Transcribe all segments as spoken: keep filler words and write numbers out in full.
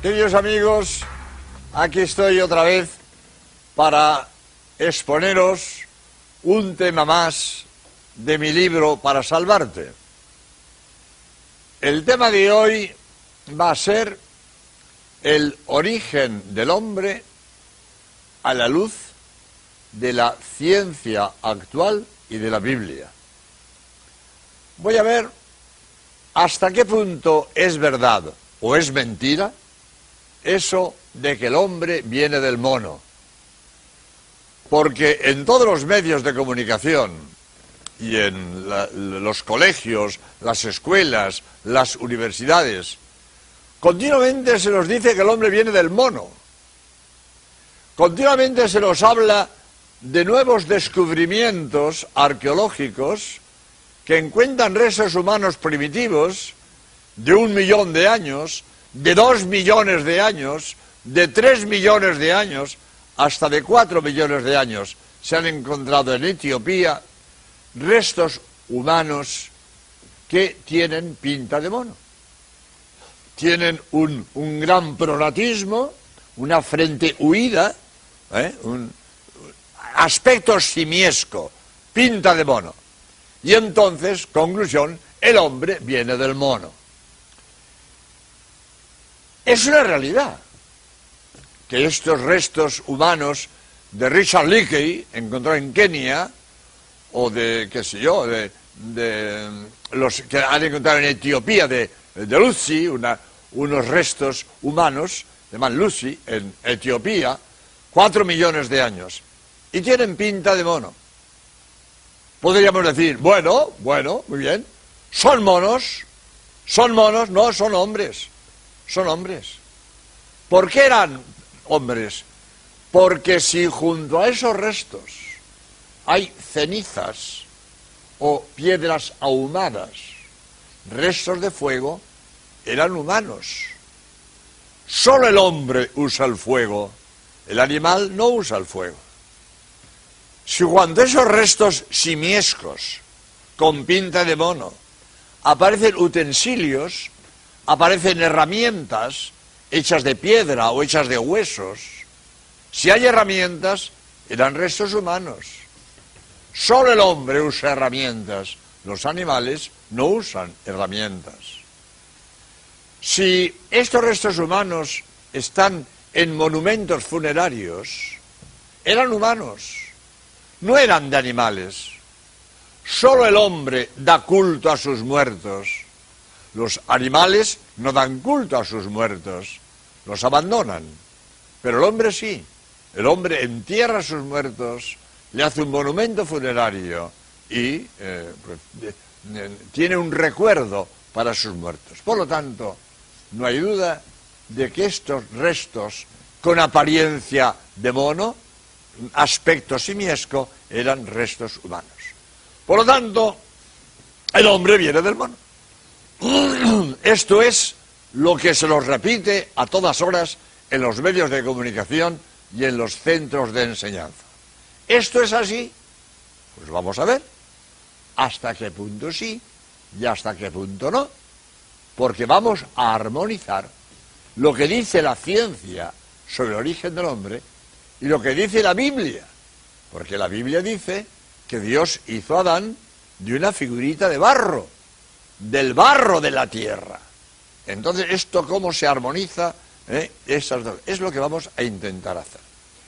Queridos amigos, aquí estoy otra vez para exponeros un tema más de mi libro Para Salvarte. El tema de hoy va a ser el origen del hombre a la luz de la ciencia actual y de la Biblia. Voy a ver hasta qué punto es verdad o es mentira eso de que el hombre viene del mono. Porque en todos los medios de comunicación y en la, los colegios, las escuelas, las universidades, continuamente se nos dice que el hombre viene del mono. Continuamente se nos habla de nuevos descubrimientos arqueológicos que encuentran restos humanos primitivos de un millón de años, de dos millones de años, de tres millones de años, hasta de cuatro millones de años. Se han encontrado en Etiopía restos humanos que tienen pinta de mono. Tienen un, un gran pronatismo, una frente huida, ¿eh? un aspecto simiesco, pinta de mono. Y entonces, conclusión, el hombre viene del mono. Es una realidad que estos restos humanos de Richard Leakey, encontrado en Kenia, o de, qué sé yo, de, de los que han encontrado en Etiopía, de, de Lucy, una, unos restos humanos, llaman Lucy, en Etiopía, cuatro millones de años, y tienen pinta de mono. Podríamos decir, bueno, bueno, muy bien, son monos, son monos, no, son hombres, son hombres. ¿Por qué eran hombres? Porque si junto a esos restos hay cenizas o piedras ahumadas, restos de fuego, eran humanos. Solo el hombre usa el fuego, el animal no usa el fuego. Si cuando esos restos simiescos, con pinta de mono, aparecen utensilios, aparecen herramientas hechas de piedra o hechas de huesos, si hay herramientas, eran restos humanos. Solo el hombre usa herramientas, los animales no usan herramientas. Si estos restos humanos están en monumentos funerarios, eran humanos, no eran de animales. Solo el hombre da culto a sus muertos. Los animales no dan culto a sus muertos, los abandonan. Pero el hombre sí. El hombre entierra a sus muertos, le hace un monumento funerario y eh, pues, de, de, tiene un recuerdo para sus muertos. Por lo tanto, no hay duda de que estos restos con apariencia de mono, aspecto simiesco, eran restos humanos. Por lo tanto, el hombre viene del mono. Esto es lo que se nos repite a todas horas en los medios de comunicación y en los centros de enseñanza. ¿Esto es así? Pues vamos a ver hasta qué punto sí y hasta qué punto no, porque vamos a armonizar lo que dice la ciencia sobre el origen del hombre y lo que dice la Biblia, porque la Biblia dice que Dios hizo a Adán de una figurita de barro, del barro de la tierra. Entonces, ¿esto cómo se armoniza? ¿Eh? Esas dos. Es lo que vamos a intentar hacer.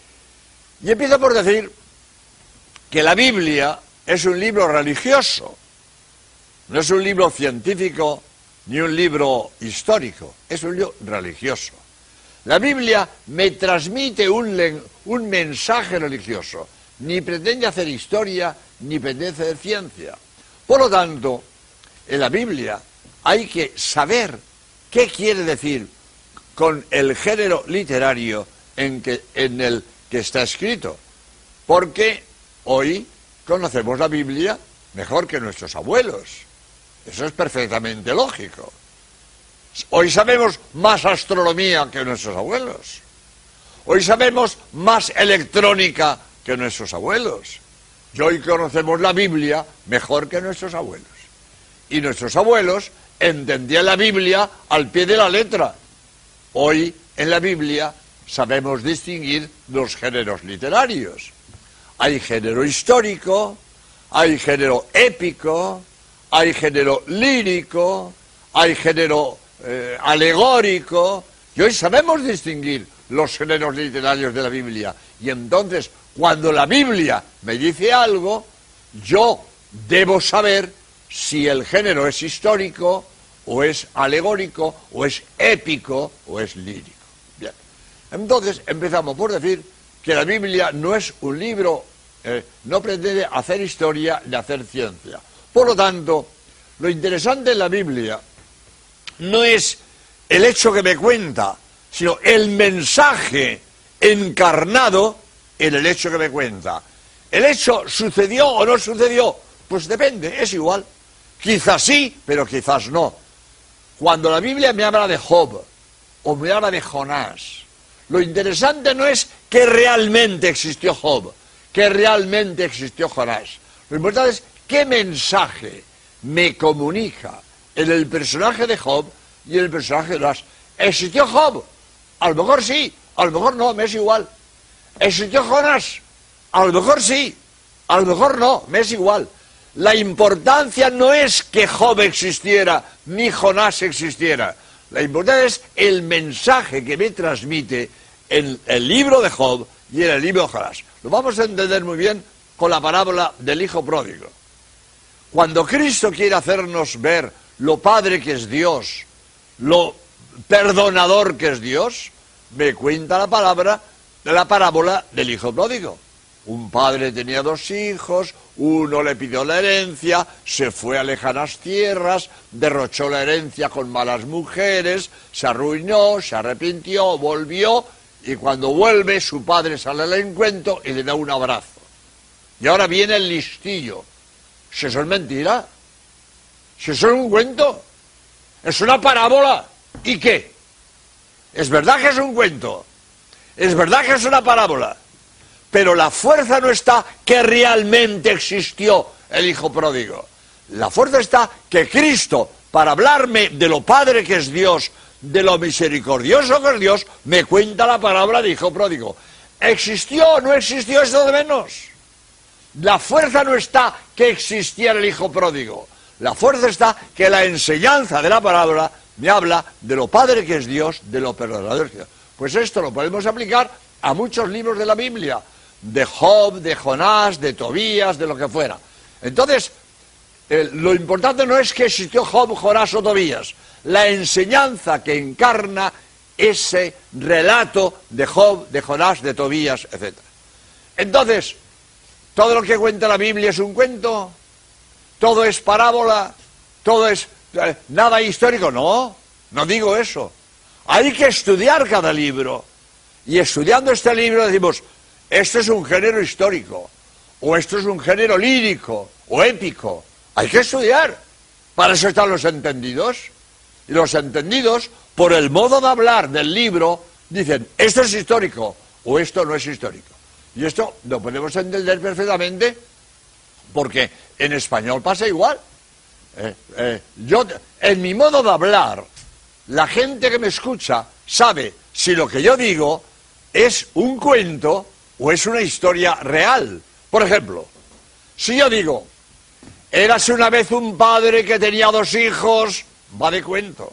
Y empiezo por decir que la Biblia es un libro religioso, no es un libro científico ni un libro histórico, es un libro religioso. La Biblia me transmite un, un mensaje religioso, ni pretende hacer historia, ni pretende hacer ciencia. Por lo tanto, en la Biblia hay que saber qué quiere decir con el género literario en, que, en el que está escrito, porque hoy conocemos la Biblia mejor que nuestros abuelos. Eso es perfectamente lógico. Hoy sabemos más astronomía que nuestros abuelos. Hoy sabemos más electrónica que nuestros abuelos. Y hoy conocemos la Biblia mejor que nuestros abuelos. Y nuestros abuelos entendían la Biblia al pie de la letra. Hoy en la Biblia sabemos distinguir los géneros literarios. Hay género histórico, hay género épico, hay género lírico, hay género eh, alegórico, y hoy sabemos distinguir los géneros literarios de la Biblia. Y entonces, cuando la Biblia me dice algo, yo debo saber si el género es histórico, o es alegórico, o es épico, o es lírico. Bien. Entonces, empezamos por decir que la Biblia no es un libro, eh, no pretende hacer historia ni hacer ciencia. Por lo tanto, lo interesante en la Biblia no es el hecho que me cuenta, sino el mensaje encarnado en el hecho que me cuenta. ¿El hecho sucedió o no sucedió? Pues depende, es igual. Quizás sí, pero quizás no. Cuando la Biblia me habla de Job o me habla de Jonás, lo interesante no es que realmente existió Job, que realmente existió Jonás. Lo importante es qué mensaje me comunica en el personaje de Job y en el personaje de Jonás. ¿Existió Job? A lo mejor sí, a lo mejor no, me es igual. ¿Existió Jonás? A lo mejor sí, a lo mejor no, me es igual. La importancia no es que Job existiera, ni Jonás existiera. La importancia es el mensaje que me transmite en el libro de Job y en el libro de Jonás. Lo vamos a entender muy bien con la parábola del hijo pródigo. Cuando Cristo quiere hacernos ver lo padre que es Dios, lo perdonador que es Dios, me cuenta la palabra de la parábola del hijo pródigo. Un padre tenía dos hijos, uno le pidió la herencia, se fue a lejanas tierras, derrochó la herencia con malas mujeres, se arruinó, se arrepintió, volvió, y cuando vuelve su padre sale al encuentro y le da un abrazo. Y ahora viene el listillo. Si eso es mentira, si eso es un cuento, es una parábola. ¿Y qué? Es verdad que es un cuento, es verdad que es una parábola, pero la fuerza no está que realmente existió el hijo pródigo. La fuerza está que Cristo, para hablarme de lo padre que es Dios, de lo misericordioso que es Dios, me cuenta la parábola de hijo pródigo. ¿Existió o no existió? Esto de menos. La fuerza no está que existiera el hijo pródigo. La fuerza está que la enseñanza de la parábola me habla de lo padre que es Dios, de lo perdonador que es Dios. Pues esto lo podemos aplicar a muchos libros de la Biblia, de Job, de Jonás, de Tobías, de lo que fuera. Entonces, eh, lo importante no es que existió Job, Jonás o Tobías, la enseñanza que encarna ese relato de Job, de Jonás, de Tobías, etcétera. Entonces, ¿todo lo que cuenta la Biblia es un cuento? ¿Todo es parábola? ¿Todo es eh, nada histórico? No, no digo eso. Hay que estudiar cada libro. Y estudiando este libro decimos, esto es un género histórico, o esto es un género lírico, o épico. Hay que estudiar. Para eso están los entendidos. Y los entendidos, por el modo de hablar del libro, dicen, esto es histórico, o esto no es histórico. Y esto lo podemos entender perfectamente, porque en español pasa igual. Eh, eh, yo, en mi modo de hablar, la gente que me escucha sabe si lo que yo digo es un cuento o es una historia real. Por ejemplo, si yo digo, érase una vez un padre que tenía dos hijos, va de cuento.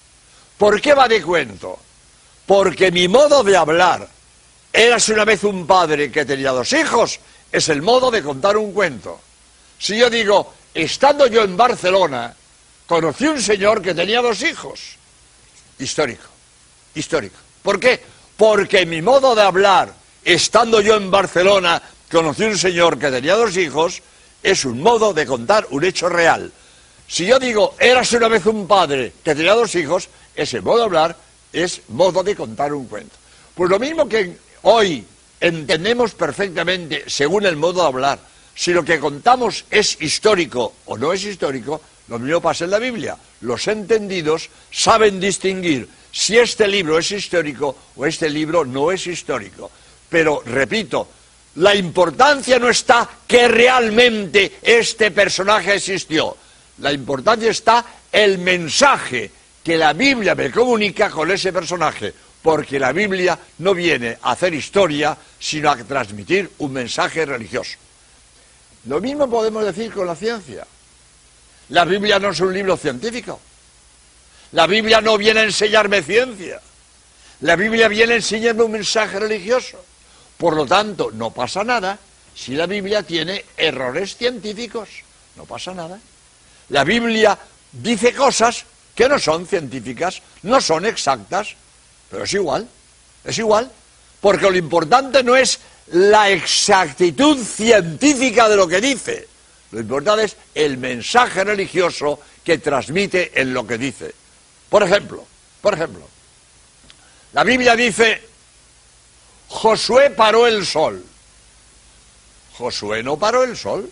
¿Por qué va de cuento? Porque mi modo de hablar, érase una vez un padre que tenía dos hijos, es el modo de contar un cuento. Si yo digo, estando yo en Barcelona, conocí un señor que tenía dos hijos, histórico, histórico. ¿Por qué? Porque mi modo de hablar, estando yo en Barcelona, conocí un señor que tenía dos hijos, es un modo de contar un hecho real. Si yo digo, érase una vez un padre que tenía dos hijos, ese modo de hablar es modo de contar un cuento. Pues lo mismo que hoy entendemos perfectamente, según el modo de hablar, si lo que contamos es histórico o no es histórico, lo mismo pasa en la Biblia. Los entendidos saben distinguir si este libro es histórico o este libro no es histórico. Pero, repito, la importancia no está que realmente este personaje existió. La importancia está el mensaje que la Biblia me comunica con ese personaje. porque la Biblia no viene a hacer historia, sino a transmitir un mensaje religioso. Lo mismo podemos decir con la ciencia. La Biblia no es un libro científico. La Biblia no viene a enseñarme ciencia. La Biblia viene a enseñarme un mensaje religioso. Por lo tanto, no pasa nada si la Biblia tiene errores científicos. No pasa nada. La Biblia dice cosas que no son científicas, no son exactas, pero es igual, es igual, porque lo importante no es la exactitud científica de lo que dice, lo importante es el mensaje religioso que transmite en lo que dice. Por ejemplo, por ejemplo, la Biblia dice, Josué paró el sol. Josué no paró el sol.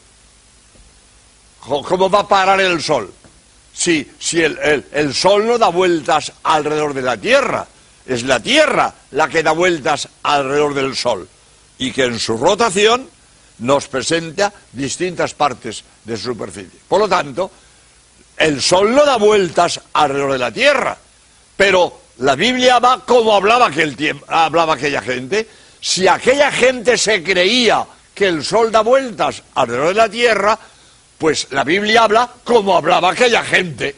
¿Cómo va a parar el sol? Si, si el, el, el sol no da vueltas alrededor de la Tierra, es la Tierra la que da vueltas alrededor del sol, y que en su rotación nos presenta distintas partes de su superficie. Por lo tanto, el sol no da vueltas alrededor de la Tierra, pero la Biblia va como hablaba, aquel tiempo, hablaba aquella gente. Si aquella gente se creía que el sol da vueltas alrededor de la Tierra, pues la Biblia habla como hablaba aquella gente.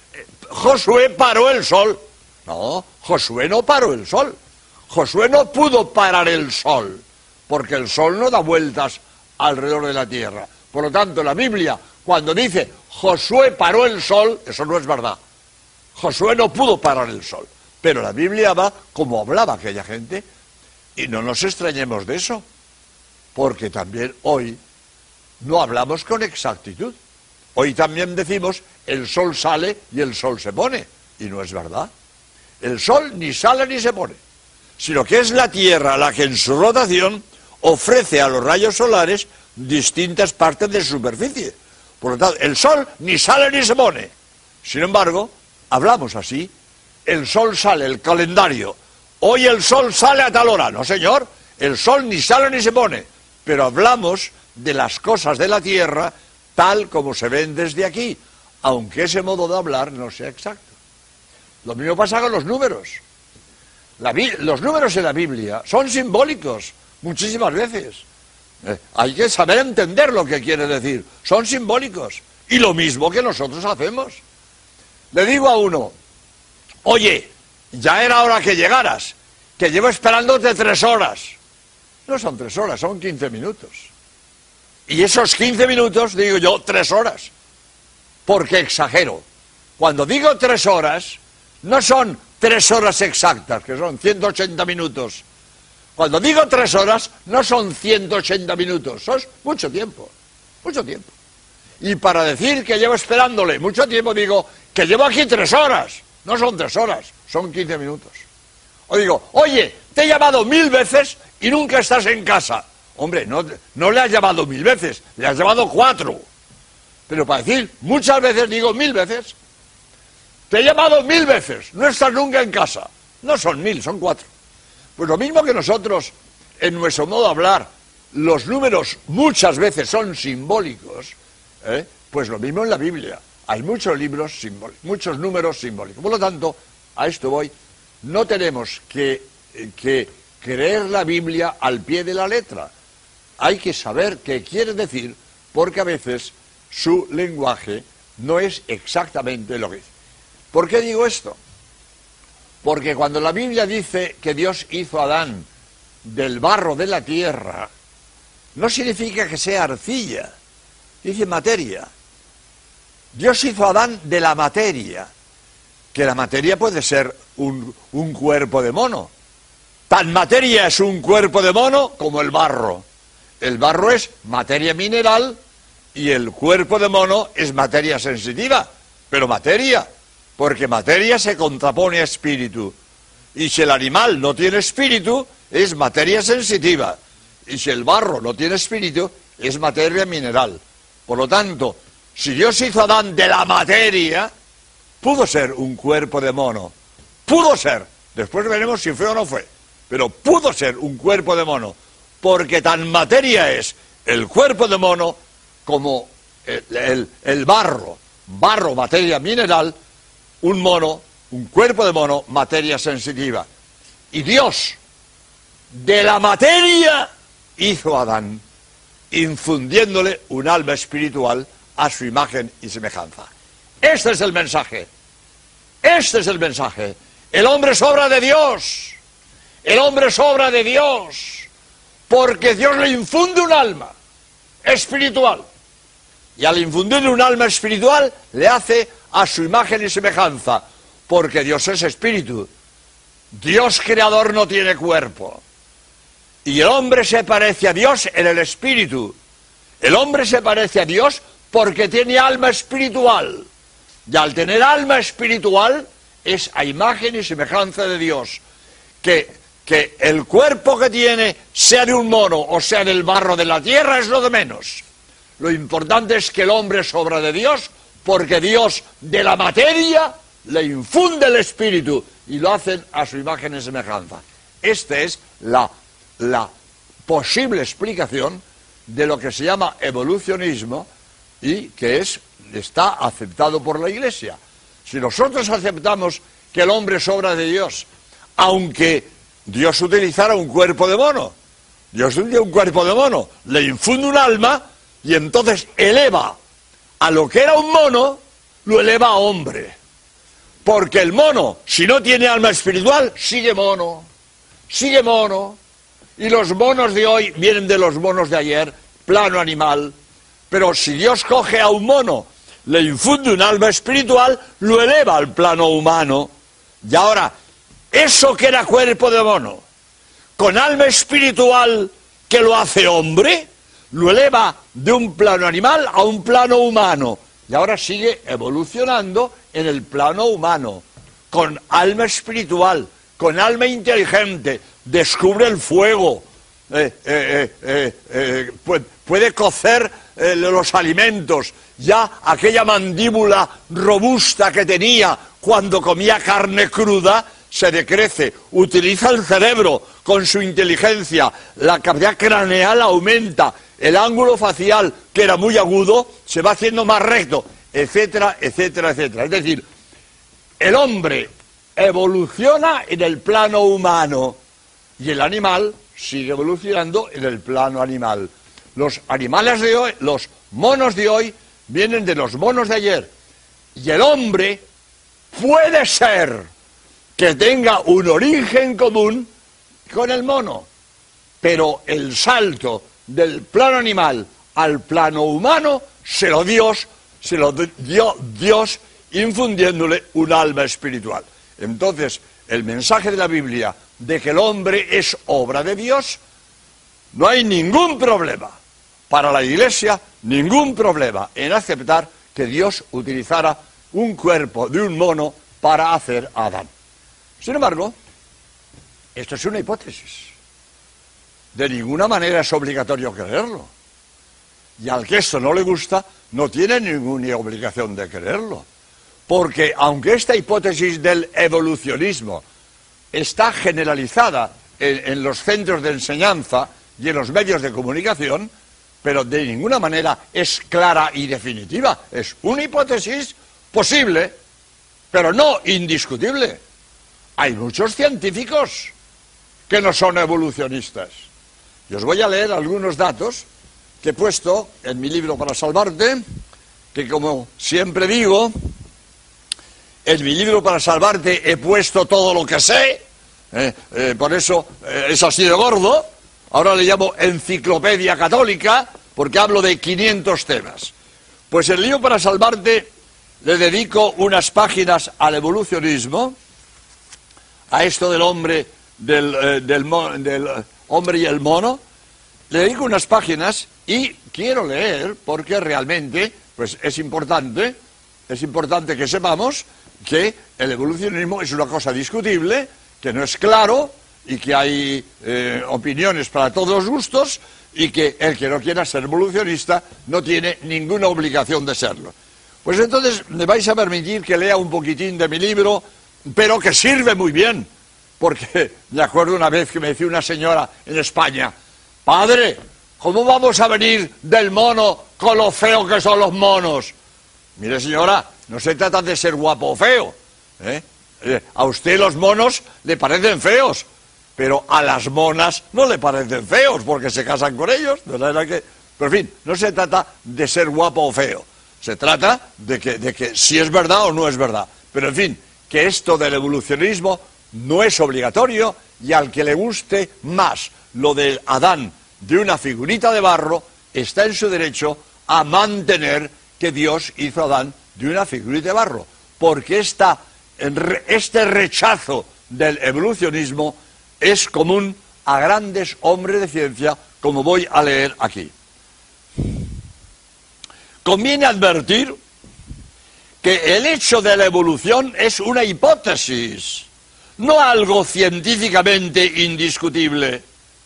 Josué paró el sol. No, Josué no paró el sol. Josué no pudo parar el sol, porque el sol no da vueltas alrededor de la Tierra. Por lo tanto, la Biblia, cuando dice Josué paró el sol, eso no es verdad. Josué no pudo parar el sol. Pero la Biblia va como hablaba aquella gente, y no nos extrañemos de eso, porque también hoy no hablamos con exactitud. Hoy también decimos, el sol sale y el sol se pone, y no es verdad. El sol ni sale ni se pone, sino que es la Tierra la que en su rotación ofrece a los rayos solares distintas partes de su superficie. Por lo tanto, el sol ni sale ni se pone. Sin embargo, hablamos así, el sol sale, el calendario, hoy el sol sale a tal hora. No, señor, el sol ni sale ni se pone, pero hablamos de las cosas de la Tierra tal como se ven desde aquí, aunque ese modo de hablar no sea exacto. Lo mismo pasa con los números. La, los números en la Biblia son simbólicos muchísimas veces. Eh, hay que saber entender lo que quiere decir. Son simbólicos. Y lo mismo que nosotros hacemos. Le digo a uno, oye, ya era hora que llegaras, que llevo esperándote tres horas. No son tres horas, son quince minutos. Y esos quince minutos, digo yo, tres horas. Porque exagero. Cuando digo tres horas, no son tres horas exactas, que son ciento ochenta minutos. Cuando digo tres horas, no son ciento ochenta minutos, son mucho tiempo, mucho tiempo. Y para decir que llevo esperándole mucho tiempo, digo que llevo aquí tres horas. No son tres horas, son quince minutos. O digo, oye, te he llamado mil veces y nunca estás en casa. Hombre, no, no le has llamado mil veces, le has llamado cuatro. Pero para decir muchas veces, digo mil veces. Te he llamado mil veces, no estás nunca en casa. No son mil, son cuatro. Pues lo mismo que nosotros, en nuestro modo de hablar, los números muchas veces son simbólicos, ¿eh? Pues lo mismo en la Biblia. Hay muchos libros simbólicos, muchos números simbólicos. Por lo tanto, a esto voy, no tenemos que, que creer la Biblia al pie de la letra. Hay que saber qué quiere decir, porque a veces su lenguaje no es exactamente lo que dice. ¿Por qué digo esto? Porque cuando la Biblia dice que Dios hizo a Adán del barro de la tierra, no significa que sea arcilla, dice materia. Dios hizo a Adán de la materia, que la materia puede ser un, un cuerpo de mono. Tan materia es un cuerpo de mono como el barro. El barro es materia mineral y el cuerpo de mono es materia sensitiva, pero materia, porque materia se contrapone a espíritu. Y si el animal no tiene espíritu, es materia sensitiva. Y si el barro no tiene espíritu, es materia mineral. Por lo tanto, si Dios hizo a Adán de la materia, pudo ser un cuerpo de mono. Pudo ser. Después veremos si fue o no fue. Pero pudo ser un cuerpo de mono. Porque tan materia es el cuerpo de mono como el, el, el barro. Barro, materia mineral, un mono, un cuerpo de mono, materia sensitiva. Y Dios, de la materia, hizo a Adán, infundiéndole un alma espiritual a su imagen y semejanza. Este es el mensaje. Este es el mensaje. El hombre es obra de Dios. El hombre es obra de Dios. Porque Dios le infunde un alma espiritual. Y al infundirle un alma espiritual, le hace a su imagen y semejanza. Porque Dios es espíritu. Dios creador no tiene cuerpo. Y el hombre se parece a Dios en el espíritu. El hombre se parece a Dios porque tiene alma espiritual. Y al tener alma espiritual, es a imagen y semejanza de Dios. Que, que el cuerpo que tiene, sea de un mono o sea del barro de la tierra, es lo de menos. Lo importante es que el hombre es obra de Dios, porque Dios de la materia le infunde el espíritu y lo hacen a su imagen y semejanza. Esta es la, la posible explicación de lo que se llama evolucionismo y que es, está aceptado por la Iglesia. Si nosotros aceptamos que el hombre es obra de Dios, aunque Dios utilizara un cuerpo de mono, Dios utiliza un cuerpo de mono, le infunde un alma y entonces eleva a lo que era un mono, lo eleva a hombre. Porque el mono, si no tiene alma espiritual, sigue mono, sigue mono. Y los monos de hoy vienen de los monos de ayer, plano animal. Pero si Dios coge a un mono, le infunde un alma espiritual, lo eleva al plano humano. Y ahora, eso que era cuerpo de mono, con alma espiritual que lo hace hombre, lo eleva de un plano animal a un plano humano. Y ahora sigue evolucionando en el plano humano, con alma espiritual, con alma inteligente, descubre el fuego, eh, eh, eh, eh, puede, puede cocer eh, los alimentos, ya aquella mandíbula robusta que tenía cuando comía carne cruda, se decrece, utiliza el cerebro con su inteligencia, la capacidad craneal aumenta, el ángulo facial, que era muy agudo, se va haciendo más recto, etcétera, etcétera, etcétera. Es decir, el hombre evoluciona en el plano humano y el animal sigue evolucionando en el plano animal. Los animales de hoy, los monos de hoy, vienen de los monos de ayer. Y el hombre puede ser que tenga un origen común con el mono, pero el salto del plano animal al plano humano se lo dio, se lo dio Dios infundiéndole un alma espiritual. Entonces, el mensaje de la Biblia de que el hombre es obra de Dios, no hay ningún problema para la Iglesia, ningún problema en aceptar que Dios utilizara un cuerpo de un mono para hacer a Adán. Sin embargo, esto es una hipótesis. De ninguna manera es obligatorio creerlo. Y al que esto no le gusta, no tiene ninguna obligación de creerlo. Porque aunque esta hipótesis del evolucionismo está generalizada en, en los centros de enseñanza y en los medios de comunicación, pero de ninguna manera es clara y definitiva. Es una hipótesis posible, pero no indiscutible. Hay muchos científicos que no son evolucionistas. Y os voy a leer algunos datos que he puesto en mi libro Para Salvarte, que como siempre digo, en mi libro Para Salvarte he puesto todo lo que sé, eh, eh, por eso eh, es así de gordo. Ahora le llamo Enciclopedia Católica, porque hablo de quinientos temas. Pues en el libro Para Salvarte le dedico unas páginas al evolucionismo, a esto del hombre, del, eh, del, del hombre y el mono. Le dedico unas páginas y quiero leer, porque realmente pues es importante, es importante que sepamos que el evolucionismo es una cosa discutible, que no es claro y que hay eh, opiniones para todos los gustos y que el que no quiera ser evolucionista no tiene ninguna obligación de serlo. Pues entonces me vais a permitir que lea un poquitín de mi libro, pero que sirve muy bien, porque me acuerdo una vez que me decía una señora en España: padre, ¿cómo vamos a venir del mono con lo feo que son los monos? Mire, señora, no se trata de ser guapo o feo, ¿eh? A usted los monos le parecen feos, pero a las monas no le parecen feos porque se casan con ellos, de manera que... Pero en fin, no se trata de ser guapo o feo, se trata de que, de que si es verdad o no es verdad. Pero en fin, que esto del evolucionismo no es obligatorio y al que le guste más lo del Adán de una figurita de barro, está en su derecho a mantener que Dios hizo a Adán de una figurita de barro, porque esta, este rechazo del evolucionismo es común a grandes hombres de ciencia, como voy a leer aquí. Conviene advertir que el hecho de la evolución es una hipótesis, no algo científicamente indiscutible.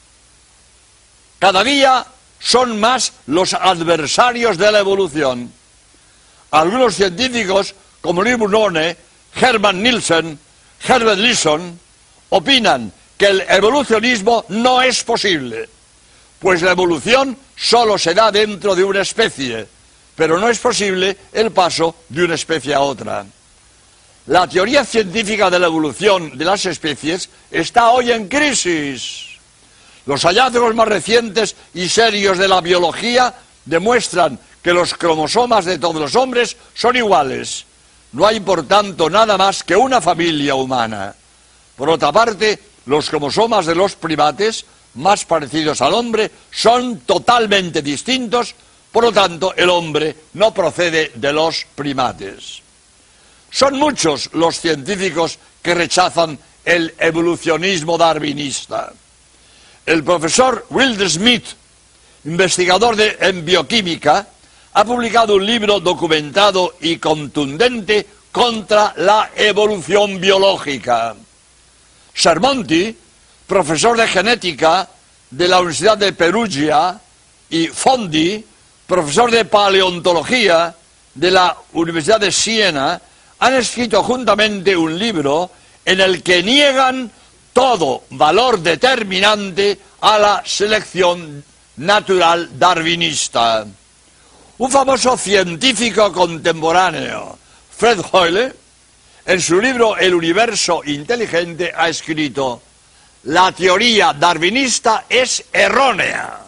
Cada día son más los adversarios de la evolución. Algunos científicos, como Lee Burnone, Herman Nielsen, Herbert Leeson, opinan que el evolucionismo no es posible, pues la evolución solo se da dentro de una especie, pero no es posible el paso de una especie a otra. La teoría científica de la evolución de las especies está hoy en crisis. Los hallazgos más recientes y serios de la biología demuestran que los cromosomas de todos los hombres son iguales. No hay, por tanto, nada más que una familia humana. Por otra parte, los cromosomas de los primates, más parecidos al hombre, son totalmente distintos. Por lo tanto, el hombre no procede de los primates. Son muchos los científicos que rechazan el evolucionismo darwinista. El profesor Wilder Smith, investigador de, en bioquímica, ha publicado un libro documentado y contundente contra la evolución biológica. Sermonti, profesor de genética de la Universidad de Perugia, y Fondi, profesor de paleontología de la Universidad de Siena, han escrito juntamente un libro en el que niegan todo valor determinante a la selección natural darwinista. Un famoso científico contemporáneo, Fred Hoyle, en su libro El universo inteligente ha escrito: la teoría darwinista es errónea.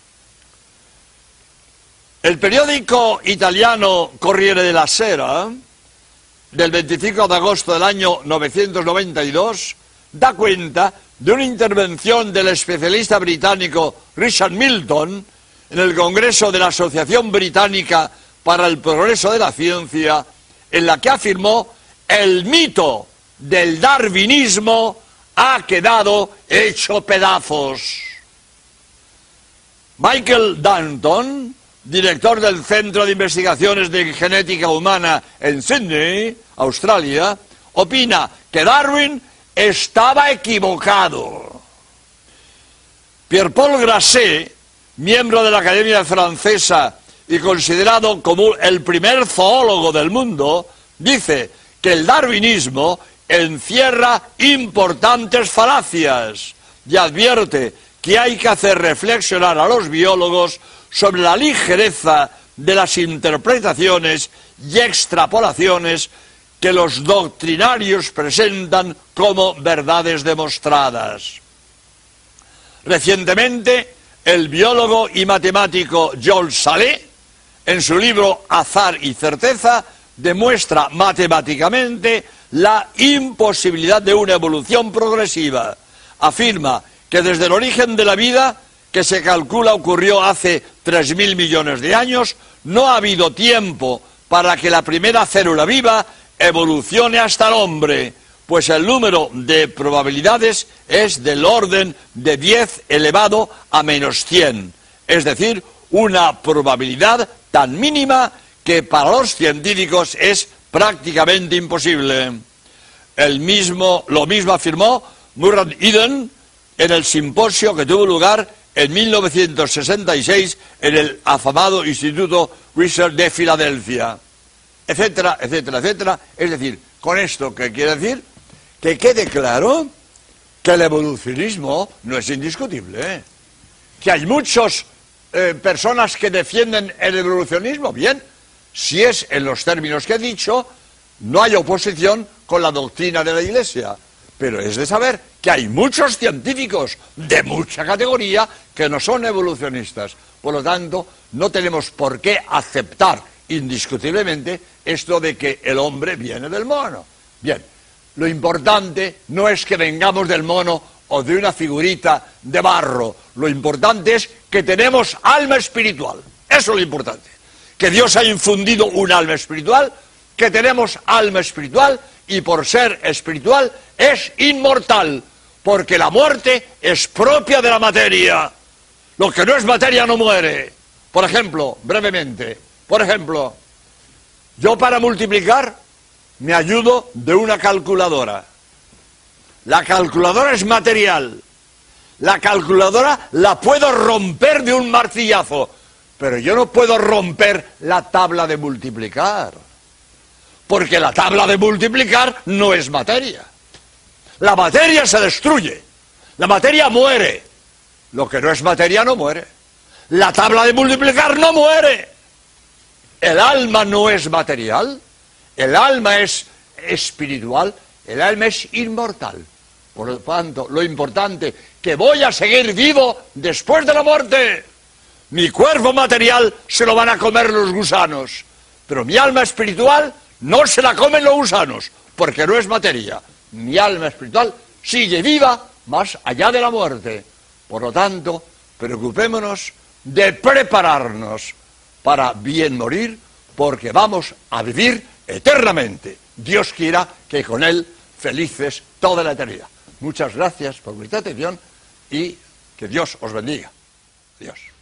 El periódico italiano Corriere della Sera, del veinticinco de agosto del año novecientos noventa y dos, da cuenta de una intervención del especialista británico Richard Milton en el Congreso de la Asociación Británica para el Progreso de la Ciencia, en la que afirmó: el mito del darwinismo ha quedado hecho pedazos. Michael Danton, director del Centro de Investigaciones de Genética Humana en Sydney, Australia, opina que Darwin estaba equivocado. Pierre-Paul Grasset, miembro de la Academia Francesa y considerado como el primer zoólogo del mundo, dice que el darwinismo encierra importantes falacias y advierte que hay que hacer reflexionar a los biólogos sobre la ligereza de las interpretaciones y extrapolaciones que los doctrinarios presentan como verdades demostradas. Recientemente, el biólogo y matemático Jules Salé, en su libro Azar y certeza, demuestra matemáticamente la imposibilidad de una evolución progresiva. Afirma que desde el origen de la vida, que se calcula ocurrió hace tres mil millones de años, no ha habido tiempo para que la primera célula viva evolucione hasta el hombre, pues el número de probabilidades es del orden de diez elevado a menos cien, es decir, una probabilidad tan mínima que para los científicos es prácticamente imposible. El mismo, lo mismo afirmó Murad Eden en el simposio que tuvo lugar en mil novecientos sesenta y seis en el afamado Instituto Weiser de Filadelfia, etcétera, etcétera, etcétera. Es decir, con esto, ¿qué quiere decir? Que quede claro que el evolucionismo no es indiscutible, ¿eh? Que hay muchas eh, personas que defienden el evolucionismo, bien, si es en los términos que he dicho, no hay oposición con la doctrina de la Iglesia, pero es de saber que hay muchos científicos de mucha categoría que no son evolucionistas. Por lo tanto, no tenemos por qué aceptar indiscutiblemente esto de que el hombre viene del mono. Bien, lo importante no es que vengamos del mono o de una figurita de barro. Lo importante es que tenemos alma espiritual. Eso es lo importante. Que Dios ha infundido un alma espiritual, que tenemos alma espiritual y por ser espiritual es inmortal, porque la muerte es propia de la materia. Lo que no es materia no muere. Por ejemplo, brevemente, por ejemplo, yo para multiplicar me ayudo de una calculadora. La calculadora es material. La calculadora la puedo romper de un martillazo, pero yo no puedo romper la tabla de multiplicar, porque la tabla de multiplicar no es materia. La materia se destruye, la materia muere, lo que no es materia no muere. La tabla de multiplicar no muere. El alma no es material, el alma es espiritual, el alma es inmortal. Por lo tanto, lo importante, que voy a seguir vivo después de la muerte. Mi cuerpo material se lo van a comer los gusanos, pero mi alma espiritual no se la comen los gusanos, porque no es materia. Mi alma espiritual sigue viva más allá de la muerte. Por lo tanto, preocupémonos de prepararnos para bien morir, porque vamos a vivir eternamente. Dios quiera que con Él felices toda la eternidad. Muchas gracias por vuestra atención y que Dios os bendiga. Dios.